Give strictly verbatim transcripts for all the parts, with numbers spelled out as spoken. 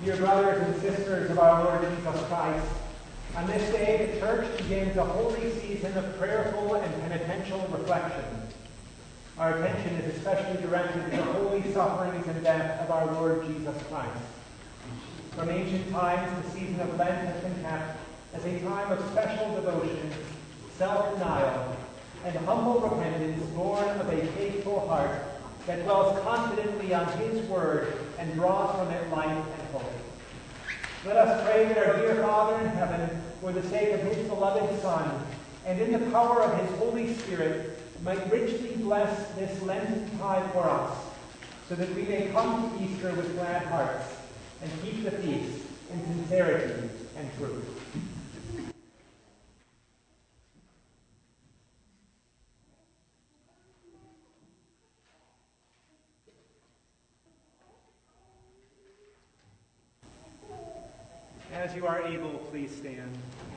Dear brothers and sisters of our Lord Jesus Christ, on this day the Church begins a holy season of prayerful and penitential reflection. Our attention is especially directed to the holy sufferings and death of our Lord Jesus Christ. From ancient times, the season of Lent has been kept as a time of special devotion, self-denial, and humble repentance born of a faithful heart that dwells confidently on his word and draws from it life and hope. Let us pray that our dear Father in heaven, for the sake of his beloved Son, and in the power of his Holy Spirit, might richly bless this Lenten time for us, so that we may come to Easter with glad hearts and keep the feast in sincerity and truth. As you are able, please stand.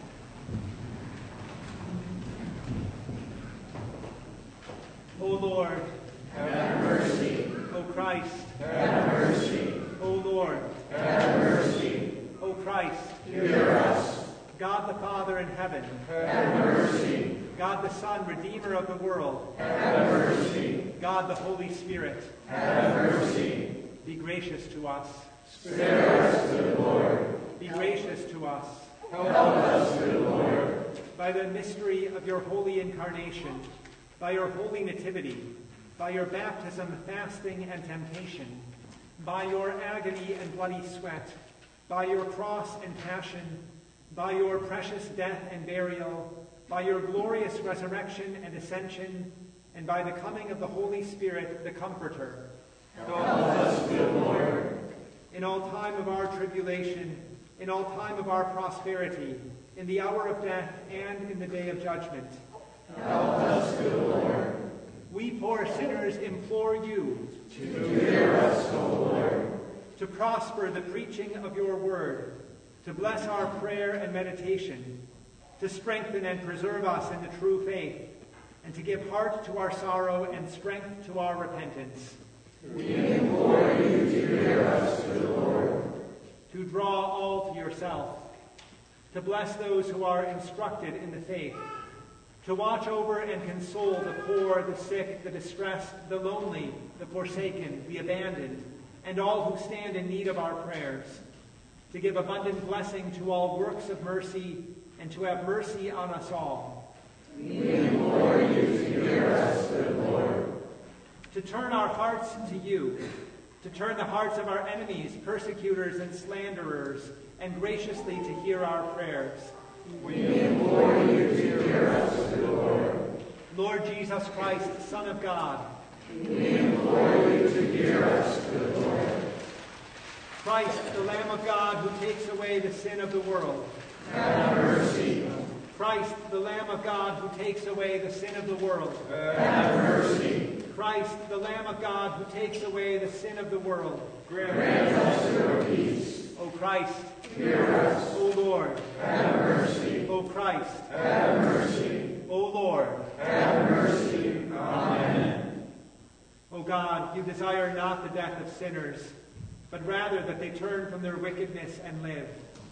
O Lord, have mercy. O Christ, have mercy. O Lord, have mercy. O Christ, hear us. God the Father in heaven, have mercy. God the Son, Redeemer of the world, have mercy. God the Holy Spirit, have mercy. Be gracious to us. Spare us, good Lord. Be gracious to us. Help us, good Lord. By the mystery of your holy incarnation, by your holy nativity, by your baptism, fasting, and temptation, by your agony and bloody sweat, by your cross and passion, by your precious death and burial, by your glorious resurrection and ascension, and by the coming of the Holy Spirit, the Comforter. Help us, good Lord. In all time of our tribulation, in all time of our prosperity, in the hour of death, and in the day of judgment. Help us, good Lord. We poor sinners implore you to hear us, O Lord. To prosper the preaching of your word, to bless our prayer and meditation, to strengthen and preserve us in the true faith, and to give heart to our sorrow and strength to our repentance. We implore you to hear us, good Lord. To draw all to yourself, to bless those who are instructed in the faith, to watch over and console the poor, the sick, the distressed, the lonely, the forsaken, the abandoned, and all who stand in need of our prayers, to give abundant blessing to all works of mercy, and to have mercy on us all. We implore you to hear us, good Lord. To turn our hearts to you, to turn the hearts of our enemies, persecutors, and slanderers, and graciously to hear our prayers. We implore you to hear us, good Lord. Lord Jesus Christ, Son of God, we implore you to hear us, good Lord. Christ, the Lamb of God, who takes away the sin of the world, have mercy. Christ, the Lamb of God, who takes away the sin of the world, have mercy. Christ, the Lamb of God, who takes away the sin of the world, grant us your peace. O Christ, hear us. O Lord, have mercy. O Christ, have mercy. O Lord, have mercy. Amen. O God, you desire not the death of sinners, but rather that they turn from their wickedness and live.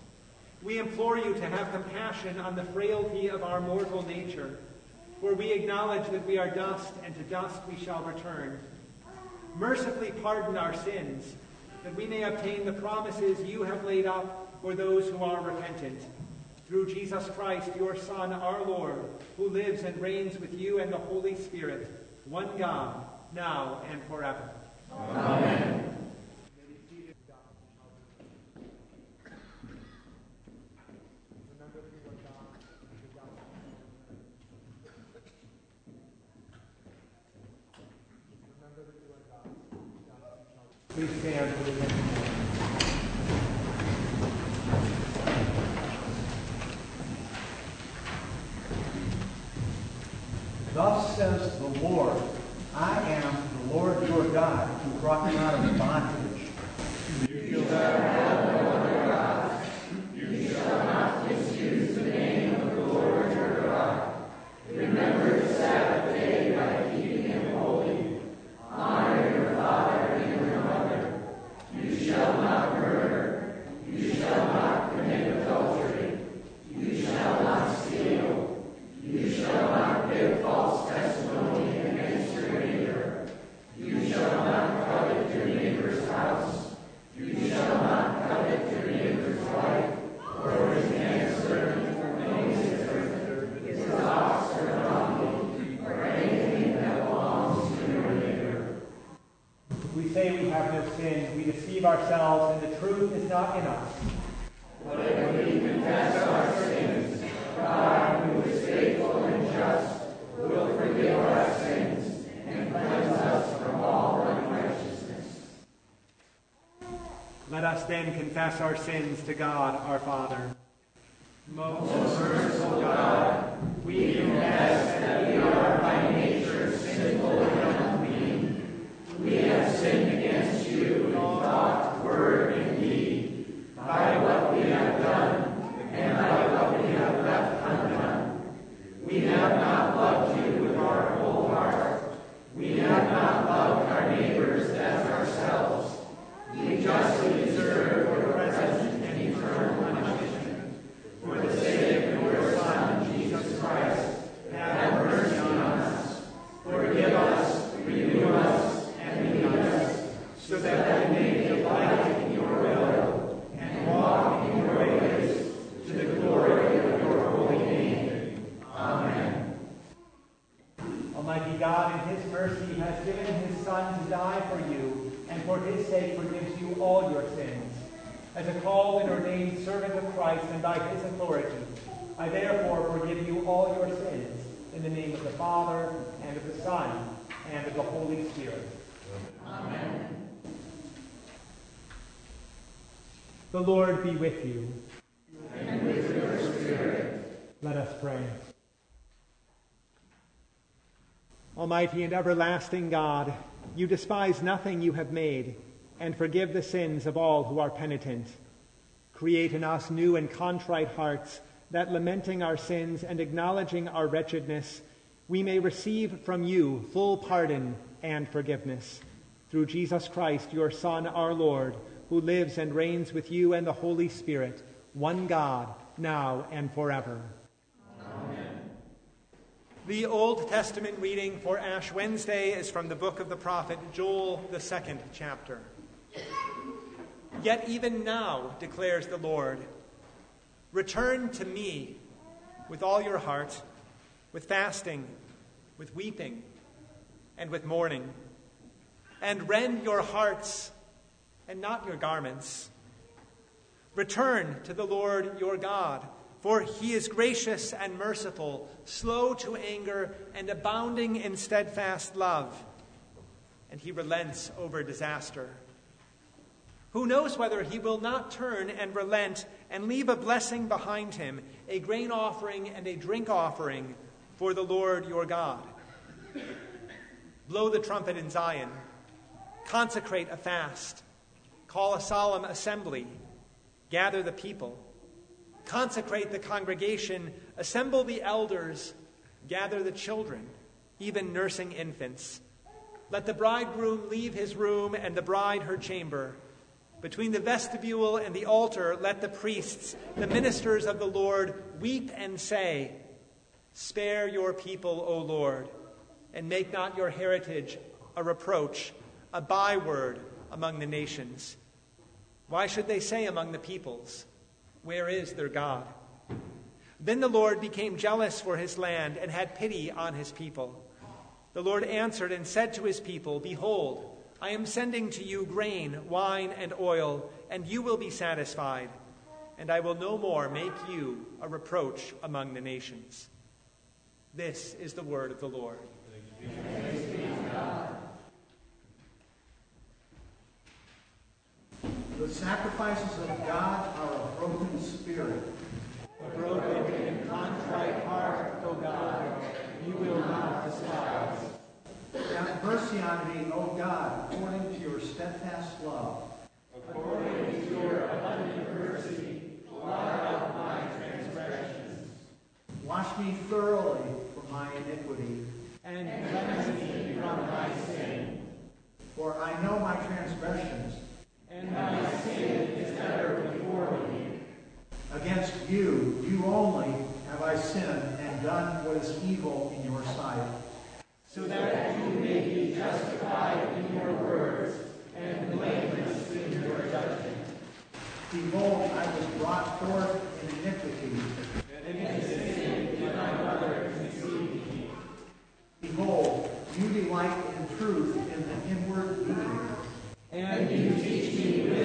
We implore you to have compassion on the frailty of our mortal nature, for we acknowledge that we are dust, and to dust we shall return. Mercifully pardon our sins, that we may obtain the promises you have laid up for those who are repentant. Through Jesus Christ, your Son, our Lord, who lives and reigns with you and the Holy Spirit, one God, now and forever. Amen. Please stand for the next moment. Thus says the Lord, I am the Lord your God, who brought you out of the bondage deceive ourselves, and the truth is not in us. But if we confess our sins, God, who is faithful and just, will forgive our sins and cleanse us from all unrighteousness. Let us then confess our sins to God, our Father. Most merciful God, we confess that we are by nature sinful and unclean. We have sinned against you in thought, word, and deed, by what we have done and by what we have left undone. We have not loved you with our whole heart. We have not loved our neighbors as ourselves. We justly deserve your present and eternal punishment. For the sake of your Son, Jesus Christ, have mercy on us. Forgive us, renew us, and lead us, so that we may delight in your will and walk in your ways, to the glory of your holy name. Amen. Almighty God, in his mercy, has given his Son to die for you, and for his sake forgives you all your sins. As a called and ordained servant of Christ and by his authority, I therefore forgive you all your sins, in the name of the Father, and of the Son, and of the Holy Spirit. Amen. The Lord be with you. And with your spirit. Let us pray. Almighty and everlasting God, you despise nothing you have made, and forgive the sins of all who are penitent. Create in us new and contrite hearts, that lamenting our sins and acknowledging our wretchedness, we may receive from you full pardon and forgiveness. Through Jesus Christ, your Son, our Lord, who lives and reigns with you and the Holy Spirit, one God, now and forever. Amen. The Old Testament reading for Ash Wednesday is from the book of the prophet Joel, the second chapter. Yet even now, declares the Lord, return to me with all your heart, with fasting, with weeping, and with mourning, and rend your hearts and not your garments. Return to the Lord your God, for he is gracious and merciful, slow to anger, and abounding in steadfast love, and he relents over disaster. Who knows whether he will not turn and relent and leave a blessing behind him, a grain offering and a drink offering for the Lord your God. Blow the trumpet in Zion, consecrate a fast, call a solemn assembly, gather the people, consecrate the congregation, assemble the elders, gather the children, even nursing infants. Let the bridegroom leave his room and the bride her chamber. Between the vestibule and the altar, let the priests, the ministers of the Lord, weep and say, spare your people, O Lord, and make not your heritage a reproach, a byword among the nations. Why should they say among the peoples, where is their God? Then the Lord became jealous for his land and had pity on his people. The Lord answered and said to his people, behold, I am sending to you grain, wine, and oil, and you will be satisfied, and I will no more make you a reproach among the nations. This is the word of the Lord. Thanks be to God. The sacrifices of God are a broken spirit. A broken and contrite heart, O God, you will not despise. Have mercy on me, O God, according to your steadfast love. According to your abundant mercy, blot out my transgressions. Wash me thoroughly from my iniquity, And cleanse me from my sin. for I know my transgressions. And my sin is ever before me. Against you, you only, have I sinned and done what is evil in your sight. So that you may be justified in your words and blameless in your judgment. Behold, I was brought forth in iniquity. And in sin did my mother conceive me. Behold, you delight in truth in the inward being. And you teach me wisdom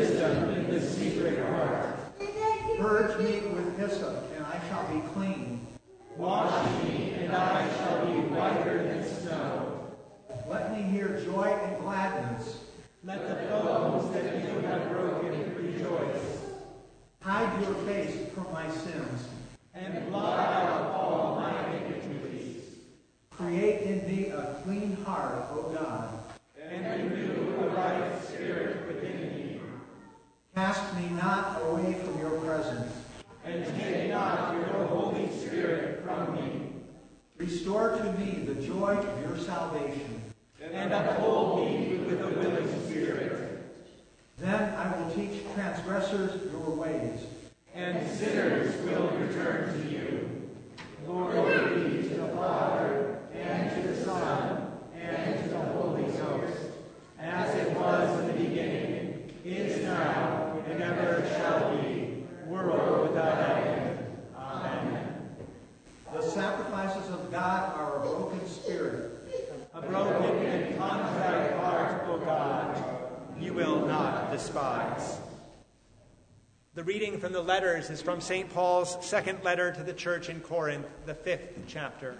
shall be clean. Wash me, and I shall be whiter than snow. Let me hear joy and gladness. Let the bones that you have broken rejoice. Hide your face from my sins. And blot out all my iniquities. Create in me a clean heart, O God. And renew a right spirit within me. Cast me not away from your presence. And take not your Holy Spirit from me. Restore to me the joy of your salvation. And uphold me with a willing spirit. Then I will teach transgressors your ways. And sinners will return to you. Glory be to the Father, and to the Son, and to the Holy Ghost, as it was in the beginning, is now, and ever shall be, world without end. Amen. The sacrifices of God are a broken spirit. A broken and contrite heart, O God, you will not despise. The reading from the letters is from Saint Paul's second letter to the church in Corinth, the fifth chapter.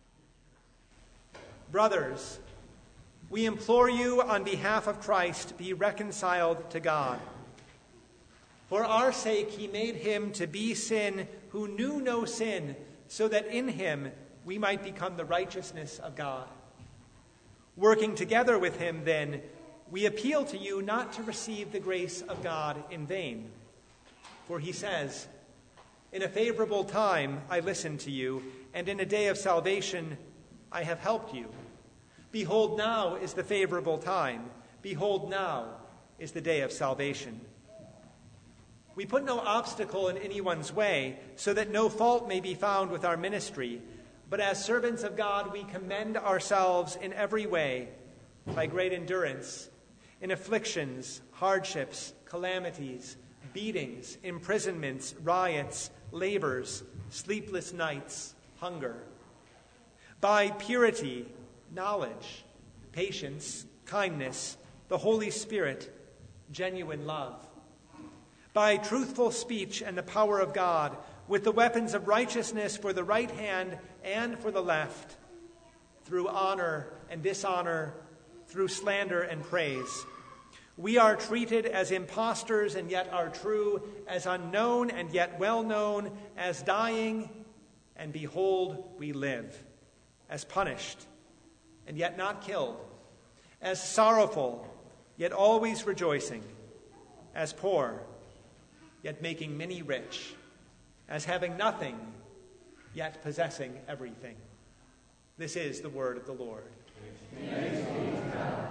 Brothers, we implore you on behalf of Christ, be reconciled to God. For our sake he made him to be sin who knew no sin, so that in him we might become the righteousness of God. Working together with him, then, we appeal to you not to receive the grace of God in vain. For he says, in a favorable time I listened to you, and in a day of salvation I have helped you. Behold, now is the favorable time. Behold, now is the day of salvation. We put no obstacle in anyone's way, so that no fault may be found with our ministry. But as servants of God, we commend ourselves in every way, by great endurance, in afflictions, hardships, calamities, beatings, imprisonments, riots, labors, sleepless nights, hunger. By purity, knowledge, patience, kindness, the Holy Spirit, genuine love. By truthful speech and the power of God, with the weapons of righteousness for the right hand and for the left, through honor and dishonor, through slander and praise. We are treated as impostors and yet are true, as unknown and yet well known, as dying, and behold, we live, as punished and yet not killed, as sorrowful, yet always rejoicing, as poor, yet making many rich, as having nothing, yet possessing everything. This is the word of the Lord. Thanks be to God.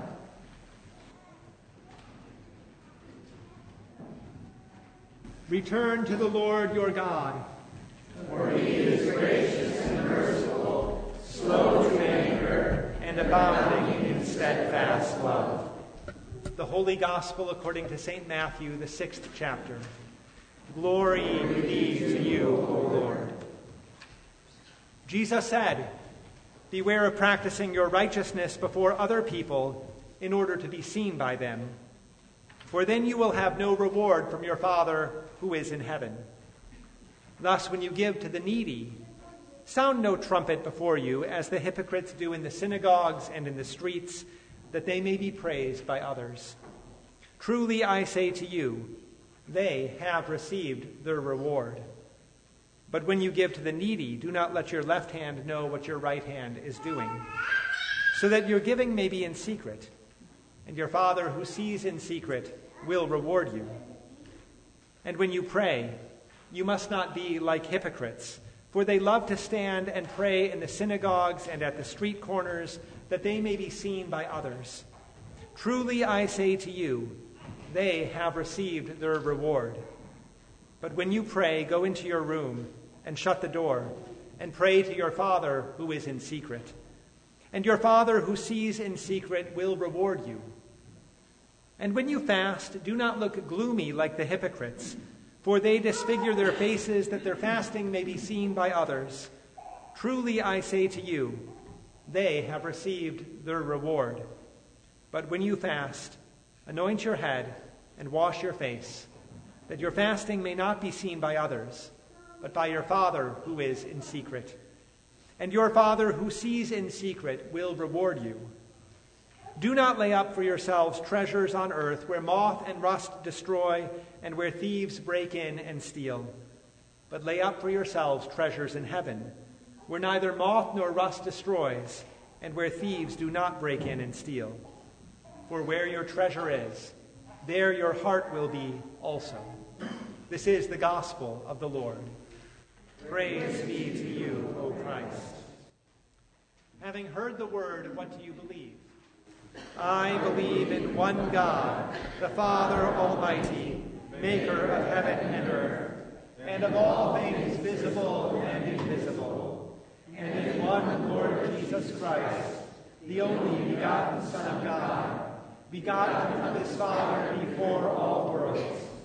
Return to the Lord your God. For he is gracious and merciful, slow to anger, and abounding in steadfast love. The Holy Gospel according to Saint Matthew, the sixth chapter. Glory be to you, O Lord. Jesus said, beware of practicing your righteousness before other people in order to be seen by them. For then you will have no reward from your Father who is in heaven. Thus, when you give to the needy, sound no trumpet before you, as the hypocrites do in the synagogues and in the streets, that they may be praised by others. Truly I say to you, they have received their reward. But when you give to the needy, do not let your left hand know what your right hand is doing, so that your giving may be in secret, and your Father who sees in secret will reward you. And when you pray, you must not be like hypocrites, for they love to stand and pray in the synagogues and at the street corners, that they may be seen by others. Truly I say to you, they have received their reward. But when you pray, go into your room and shut the door, and pray to your Father who is in secret. And your Father who sees in secret will reward you. And when you fast, do not look gloomy like the hypocrites, for they disfigure their faces that their fasting may be seen by others. Truly I say to you, they have received their reward. But when you fast, anoint your head and wash your face, that your fasting may not be seen by others, but by your Father who is in secret. And your Father who sees in secret will reward you. Do not lay up for yourselves treasures on earth where moth and rust destroy and where thieves break in and steal. But lay up for yourselves treasures in heaven where neither moth nor rust destroys and where thieves do not break in and steal. For where your treasure is, there your heart will be also. This is the gospel of the Lord. Praise be to you, O Christ. Having heard the word, what do you believe? I believe in one God, the Father Almighty, maker of heaven and earth, and of all things visible and invisible, and in one Lord Jesus Christ, the only begotten Son of God, begotten of his Father before all worlds,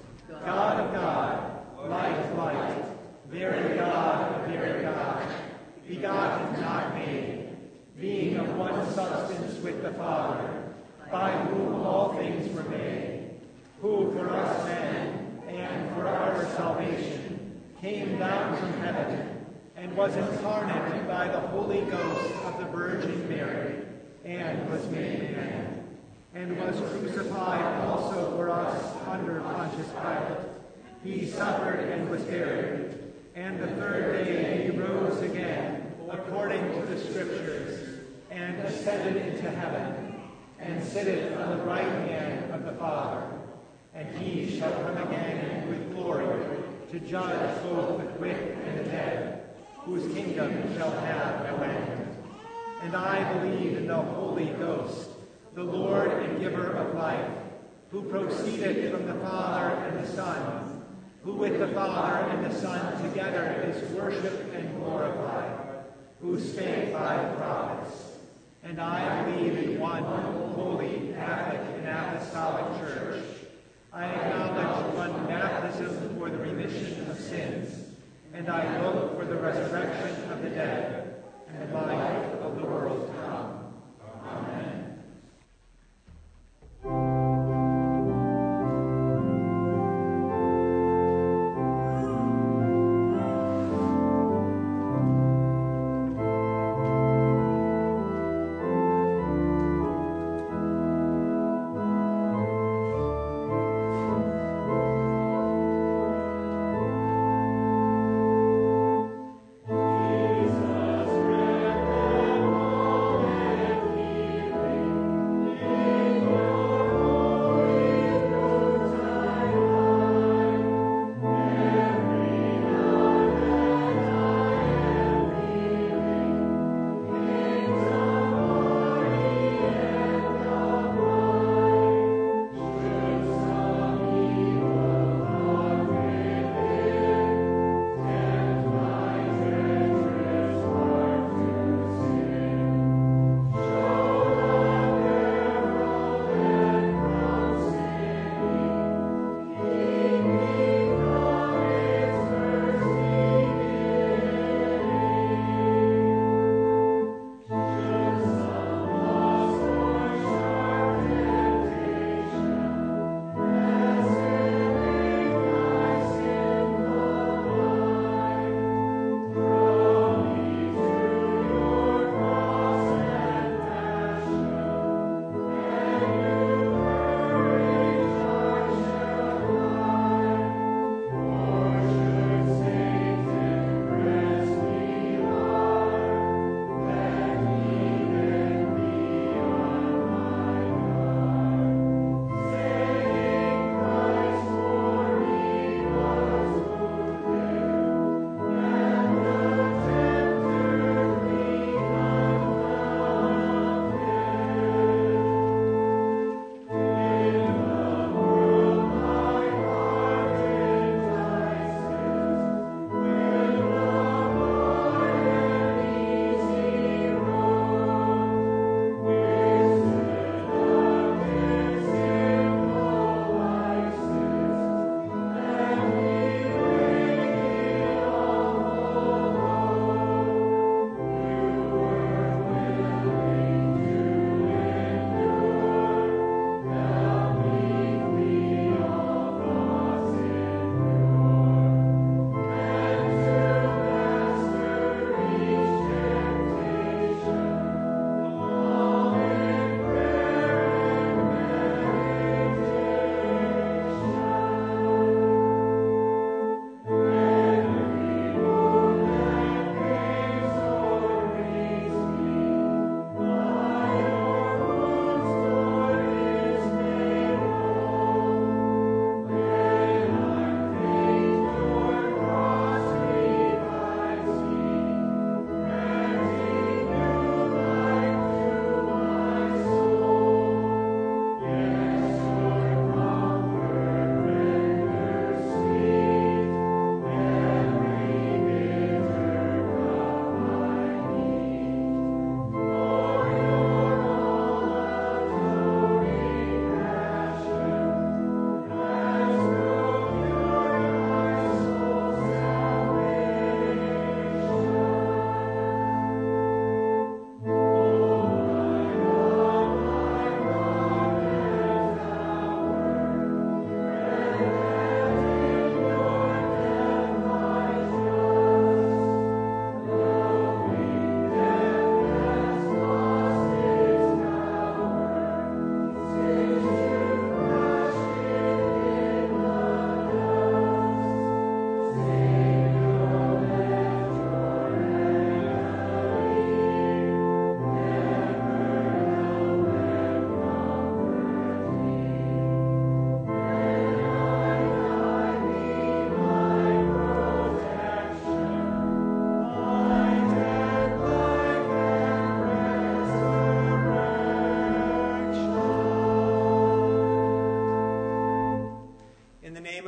God of God, light of light, very God of very God, begotten, not made, being of one substance with the Father, by whom all things were made, who for us men and for our salvation came down from heaven and was incarnate by the Holy Ghost of the Virgin Mary, and was made man, and was crucified also for us under Pontius Pilate. He suffered and was buried, and the third day he rose again, according to the Scriptures, and ascended into heaven, and sitteth on the right hand of the Father. And he shall come again with glory, to judge both the quick and the dead, whose kingdom shall have no end. And I believe in the Holy Ghost, the Lord and giver of life, who proceeded from the Father and the Son, who with the Father and the Son together is worshipped and glorified, who spake by the prophets. And I believe in one holy, Catholic, and Apostolic Church. I acknowledge one baptism for the remission of sins, and I look for the resurrection of the dead and the life of the world to come. Amen. Jesus,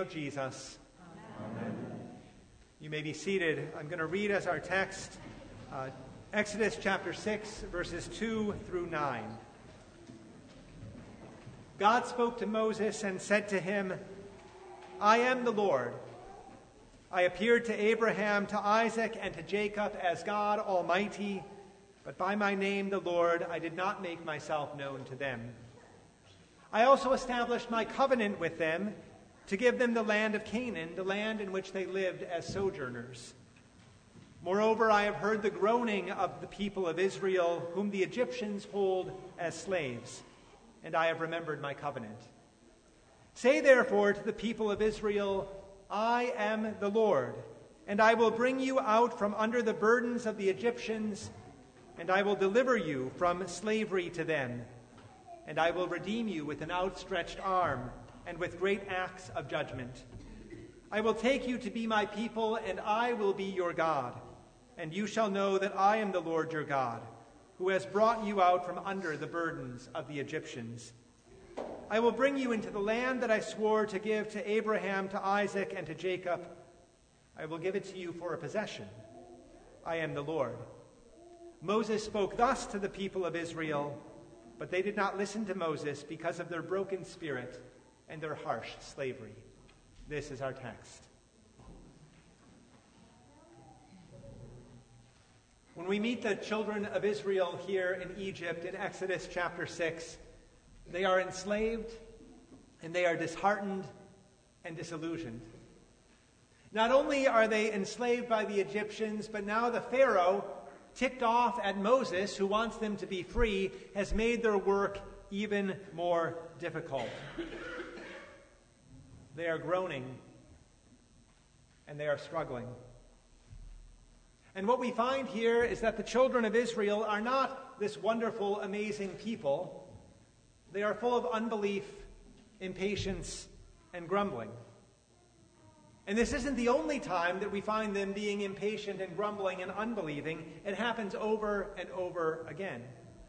of Jesus. Amen. You may be seated. I'm going to read as our text uh, Exodus chapter six, verses two through nine. God spoke to Moses and said to him, I am the Lord. I appeared to Abraham, to Isaac, and to Jacob as God Almighty, but by my name, the Lord, I did not make myself known to them. I also established my covenant with them to give them the land of Canaan, the land in which they lived as sojourners. Moreover, I have heard the groaning of the people of Israel, whom the Egyptians hold as slaves, and I have remembered my covenant. Say therefore to the people of Israel, I am the Lord, and I will bring you out from under the burdens of the Egyptians, and I will deliver you from slavery to them, and I will redeem you with an outstretched arm and with great acts of judgment. I will take you to be my people, and I will be your God, and you shall know that I am the Lord your God, who has brought you out from under the burdens of the Egyptians. I will bring you into the land that I swore to give to Abraham, to Isaac, and to Jacob. I will give it to you for a possession. I am the Lord. Moses spoke thus to the people of Israel, but they did not listen to Moses because of their broken spirit and their harsh slavery. This is our text. When we meet the children of Israel here in Egypt in Exodus chapter six, they are enslaved and they are disheartened and disillusioned. Not only are they enslaved by the Egyptians, but now the Pharaoh, ticked off at Moses, who wants them to be free, has made their work even more difficult. They are groaning and they are struggling. And what we find here is that the children of Israel are not this wonderful, amazing people. They are full of unbelief, impatience, and grumbling. And this isn't the only time that we find them being impatient and grumbling and unbelieving. It happens over and over again.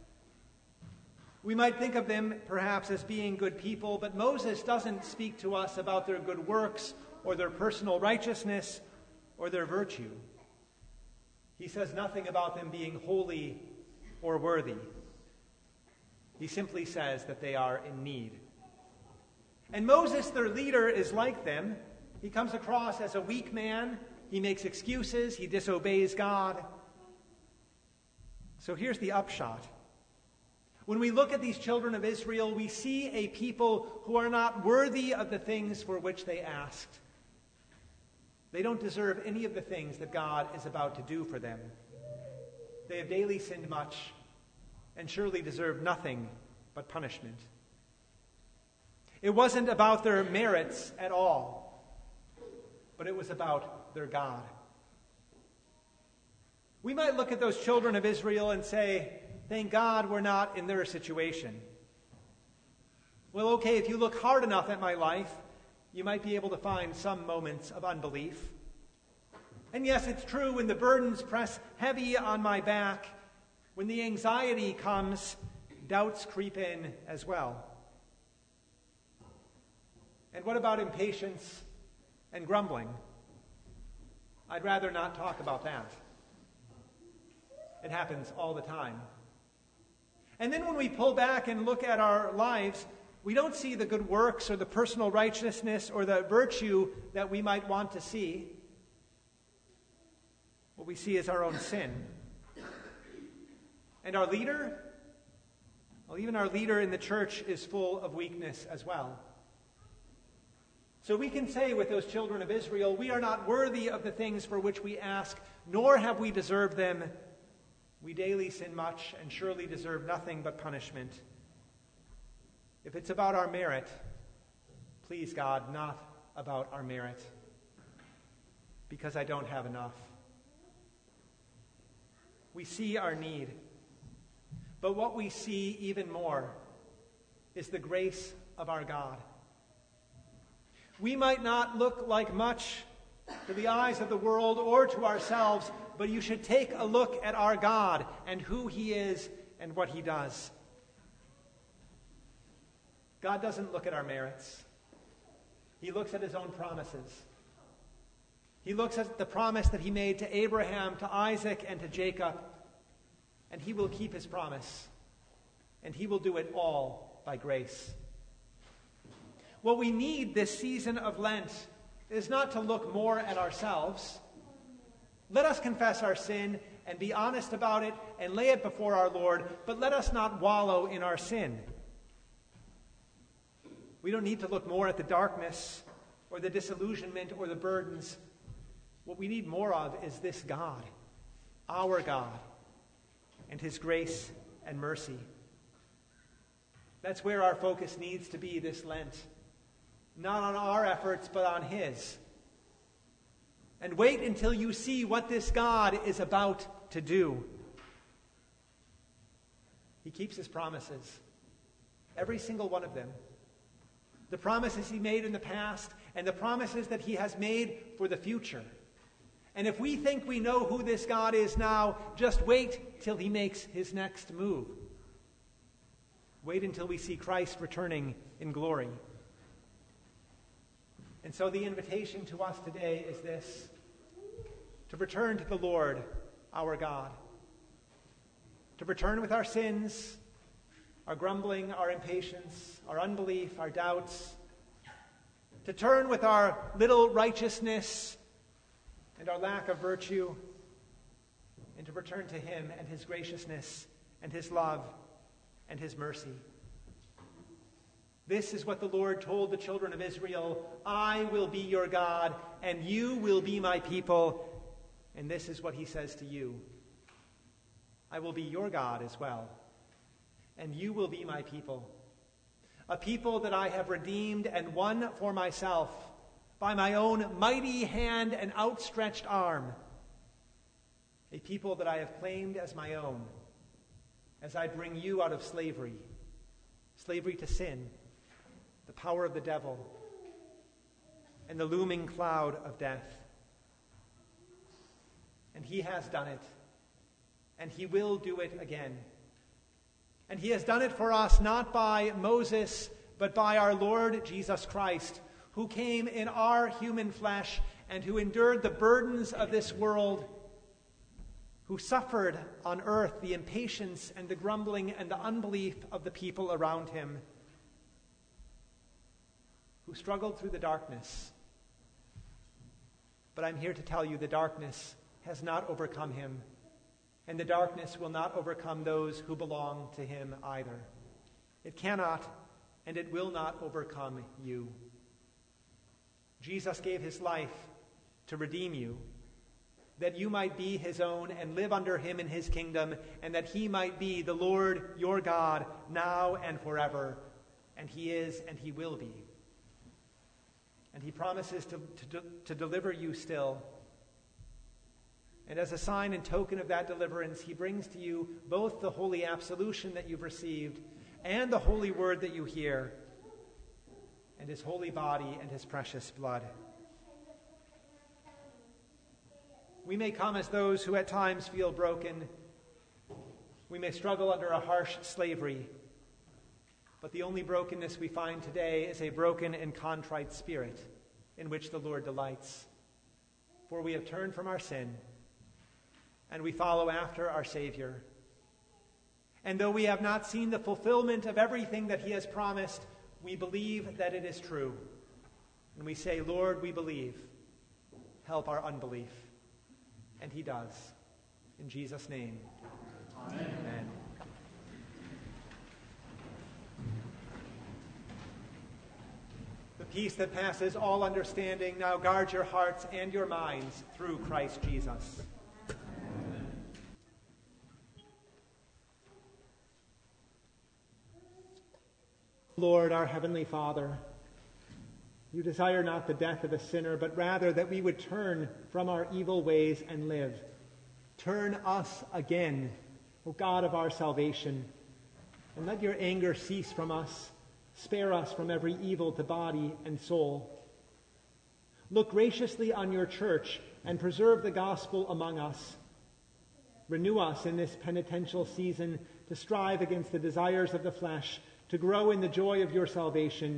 We might think of them perhaps as being good people, but Moses doesn't speak to us about their good works or their personal righteousness or their virtue. He says nothing about them being holy or worthy. He simply says that they are in need. And Moses, their leader, is like them. He comes across as a weak man. He makes excuses. He disobeys God. So here's the upshot. When we look at these children of Israel, we see a people who are not worthy of the things for which they asked. They don't deserve any of the things that God is about to do for them. They have daily sinned much and surely deserve nothing but punishment. It wasn't about their merits at all, but it was about their God. We might look at those children of Israel and say, thank God we're not in their situation. Well, okay, if you look hard enough at my life, you might be able to find some moments of unbelief. And yes, it's true, when the burdens press heavy on my back, when the anxiety comes, doubts creep in as well. And what about impatience and grumbling? I'd rather not talk about that. It happens all the time. And then when we pull back and look at our lives, we don't see the good works or the personal righteousness or the virtue that we might want to see. What we see is our own sin. And our leader, well, even our leader in the church is full of weakness as well. So we can say with those children of Israel, we are not worthy of the things for which we ask, nor have we deserved them. We daily sin much and surely deserve nothing but punishment. If it's about our merit, please God, not about our merit, because I don't have enough. We see our need, but what we see even more is the grace of our God. We might not look like much to the eyes of the world or to ourselves, but you should take a look at our God and who He is and what He does. God doesn't look at our merits. He looks at his own promises. He looks at the promise that he made to Abraham, to Isaac, and to Jacob, and he will keep his promise, and he will do it all by grace. What we need this season of Lent is not to look more at ourselves. Let us confess our sin and be honest about it and lay it before our Lord, but let us not wallow in our sin. We don't need to look more at the darkness or the disillusionment or the burdens. What we need more of is this God, our God, and his grace and mercy. That's where our focus needs to be this Lent. Not on our efforts, but on his. And wait until you see what this God is about to do. He keeps his promises, every single one of them. The promises he made in the past and the promises that he has made for the future. And if we think we know who this God is now, just wait till he makes his next move. Wait until we see Christ returning in glory. And so the invitation to us today is this: to return to the Lord, our God. To return with our sins, our grumbling, our impatience, our unbelief, our doubts. To turn with our little righteousness and our lack of virtue, and to return to him and his graciousness and his love and his mercy. This is what the Lord told the children of Israel: I will be your God, and you will be my people. And this is what he says to you: I will be your God as well, and you will be my people. A people that I have redeemed and won for myself by my own mighty hand and outstretched arm. A people that I have claimed as my own, as I bring you out of slavery, slavery to sin, the power of the devil, and the looming cloud of death. And he has done it, and he will do it again. And he has done it for us not by Moses, but by our Lord Jesus Christ, who came in our human flesh and who endured the burdens of this world, who suffered on earth the impatience and the grumbling and the unbelief of the people around him, who struggled through the darkness. But I'm here to tell you the darkness has not overcome him, and the darkness will not overcome those who belong to him either. It cannot and it will not overcome you. Jesus gave his life to redeem you, that you might be his own and live under him in his kingdom, and that he might be the Lord your God now and forever. And he is and he will be. And he promises to, to, to deliver you still. And as a sign and token of that deliverance, he brings to you both the holy absolution that you've received and the holy word that you hear, and his holy body and his precious blood. We may come as those who at times feel broken. We may struggle under a harsh slavery. But the only brokenness we find today is a broken and contrite spirit in which the Lord delights. For we have turned from our sin, and we follow after our Savior. And though we have not seen the fulfillment of everything that he has promised, we believe that it is true. And we say, Lord, we believe. Help our unbelief. And he does. In Jesus' name. Amen. Amen. The peace that passes all understanding now guard your hearts and your minds through Christ Jesus. Amen. Lord, our heavenly Father, you desire not the death of a sinner, but rather that we would turn from our evil ways and live. Turn us again, O God of our salvation, and let your anger cease from us. Spare us from every evil to body and soul. Look graciously on your church and preserve the gospel among us. Renew us in this penitential season to strive against the desires of the flesh, to grow in the joy of your salvation,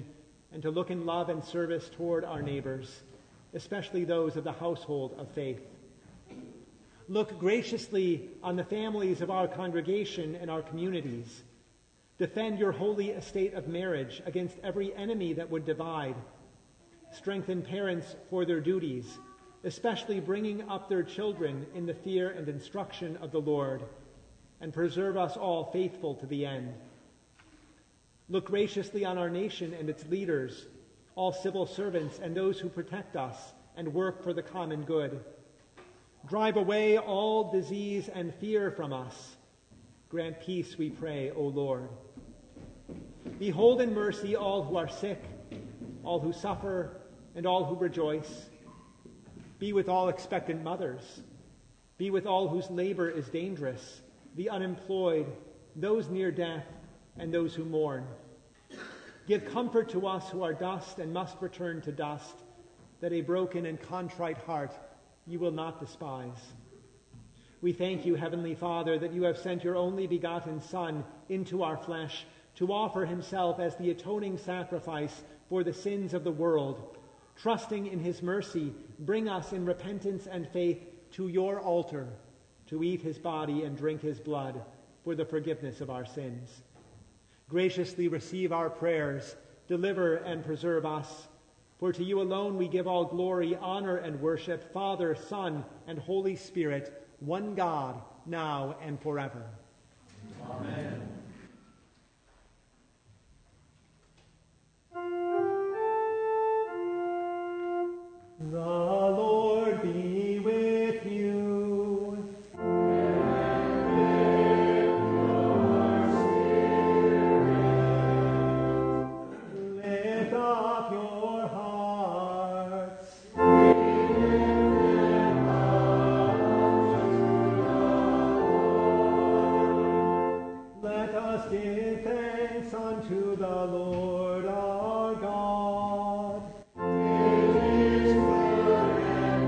and to look in love and service toward our neighbors, especially those of the household of faith. Look graciously on the families of our congregation and our communities. Defend your holy estate of marriage against every enemy that would divide. Strengthen parents for their duties, especially bringing up their children in the fear and instruction of the Lord, and preserve us all faithful to the end. Look graciously on our nation and its leaders, all civil servants and those who protect us and work for the common good. Drive away all disease and fear from us. Grant peace, we pray, O Lord. Behold in mercy all who are sick, all who suffer, and all who rejoice. Be with all expectant mothers. Be with all whose labor is dangerous, the unemployed, those near death, and those who mourn. Give comfort to us who are dust and must return to dust, that a broken and contrite heart you will not despise. We thank you, Heavenly Father, that you have sent your only begotten Son into our flesh to offer himself as the atoning sacrifice for the sins of the world. Trusting in his mercy, bring us in repentance and faith to your altar, to eat his body and drink his blood for the forgiveness of our sins. Graciously receive our prayers, deliver and preserve us. For to you alone we give all glory, honor, and worship, Father, Son, and Holy Spirit, one God, now and forever. Amen. The Lord be with you. Give thanks unto the Lord our God. It is good and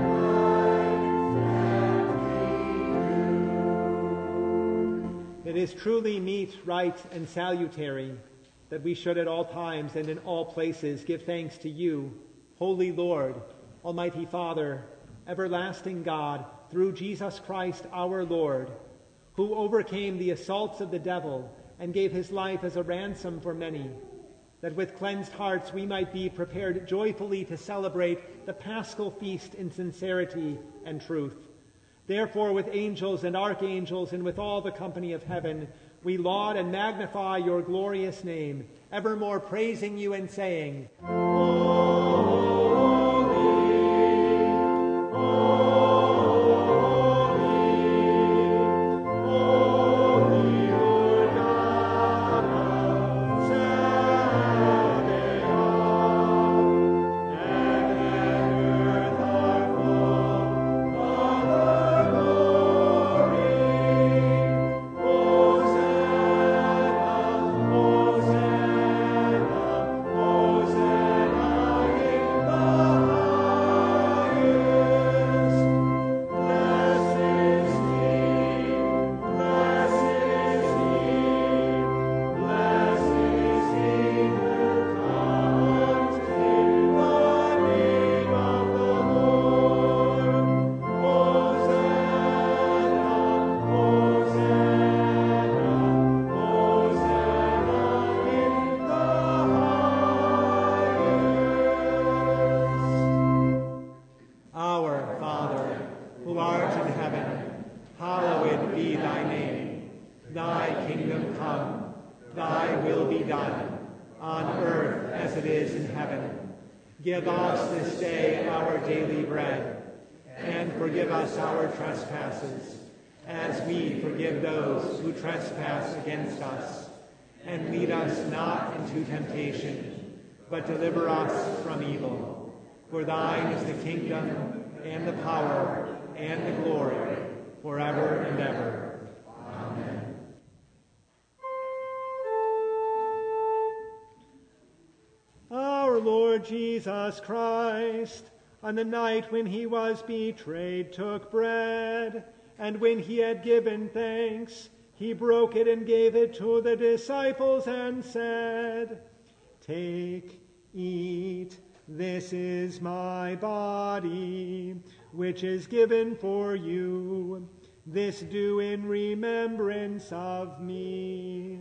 right that we do. It is truly meet, right, and salutary that we should at all times and in all places give thanks to you, Holy Lord, Almighty Father, everlasting God, through Jesus Christ our Lord, who overcame the assaults of the devil and gave his life as a ransom for many, that with cleansed hearts we might be prepared joyfully to celebrate the Paschal feast in sincerity and truth. Therefore, with angels and archangels and with all the company of heaven, we laud and magnify your glorious name, evermore praising you and saying, Give us this day our daily bread, and forgive us our trespasses, as we forgive those who trespass against us. And lead us not into temptation, but deliver us from evil. For thine is the kingdom, and the power, and the glory, forever and ever. Amen. Our Lord Jesus Christ, on the night when he was betrayed, took bread, and when he had given thanks, he broke it and gave it to the disciples and said, "Take, Eat, this is my body, which is given for you. This do in remembrance of me.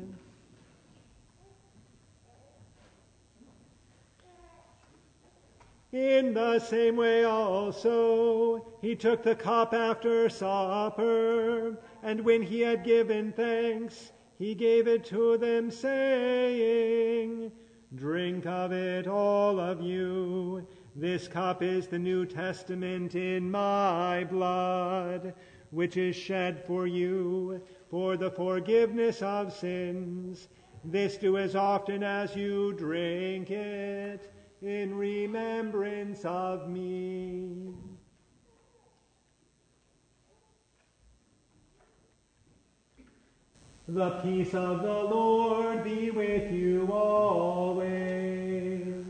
In the same way also he took the cup after supper, and when he had given thanks, he gave it to them, saying, Drink of it, all of you. This cup is the New Testament in my blood, which is shed for you for the forgiveness of sins. This do as often as you drink it in remembrance of me. The peace of the Lord be with you always.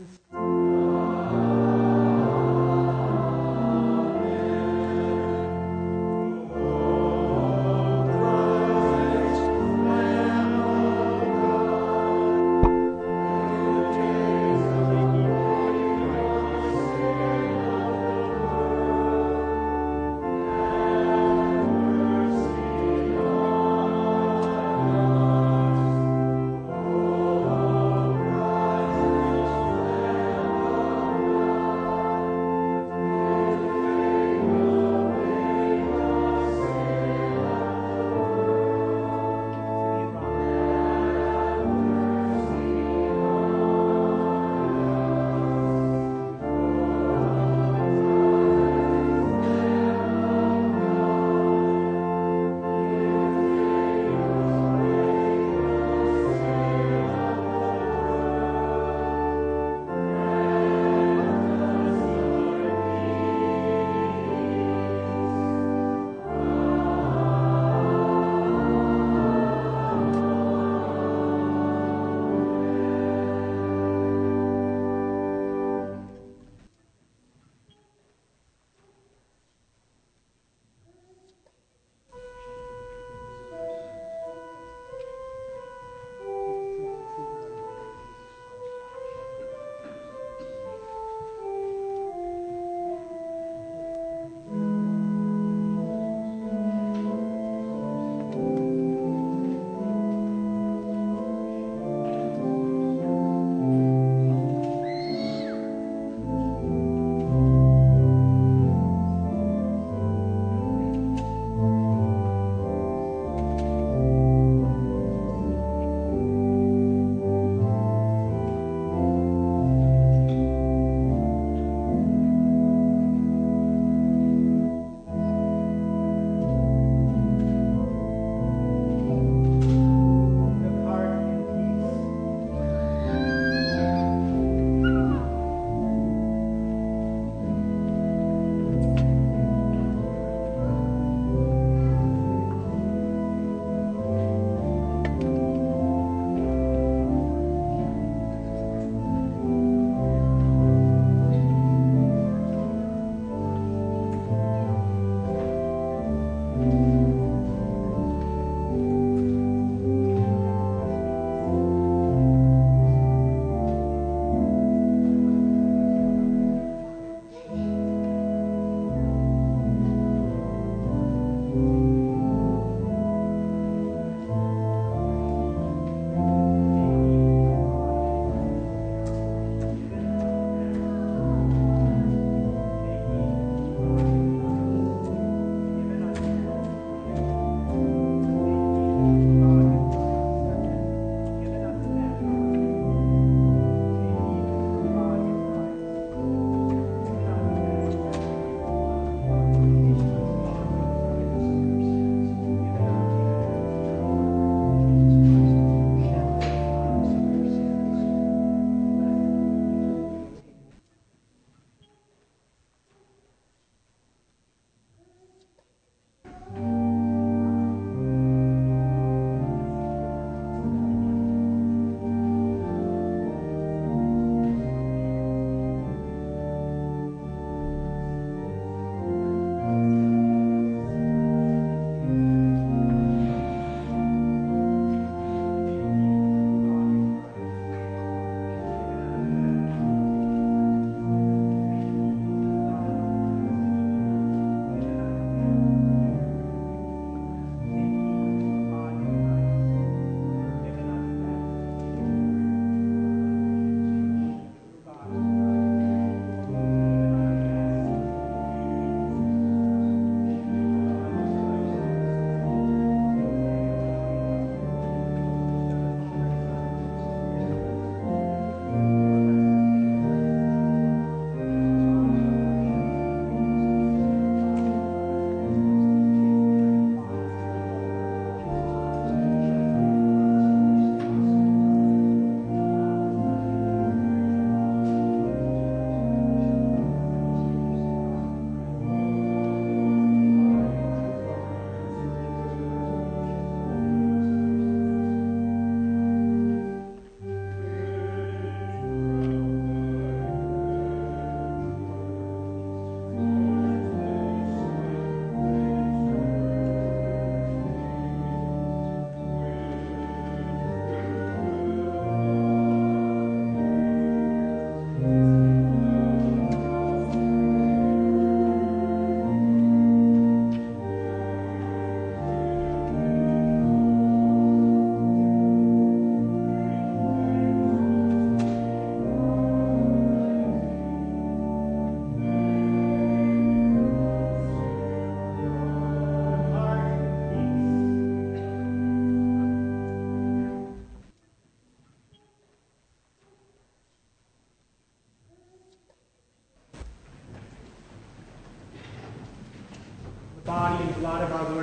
Christ,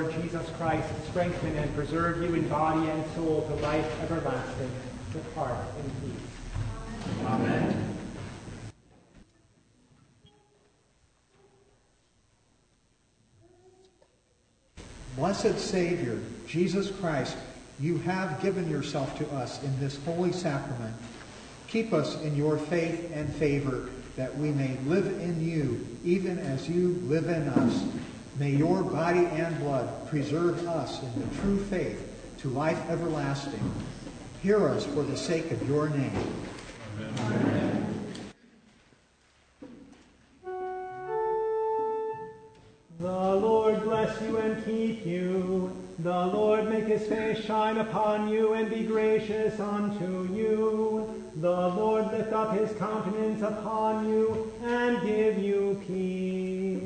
Lord Jesus Christ strengthen and preserve you in body and soul to life everlasting. Depart in peace. Amen. Blessed Savior, Jesus Christ, you have given yourself to us in this holy sacrament. Keep us in your faith and favor, that we may live in you, even as you live in us. May your body and blood preserve us in the true faith to life everlasting. Hear us for the sake of your name. Amen. The Lord bless you and keep you. The Lord make his face shine upon you and be gracious unto you. The Lord lift up his countenance upon you and give you peace.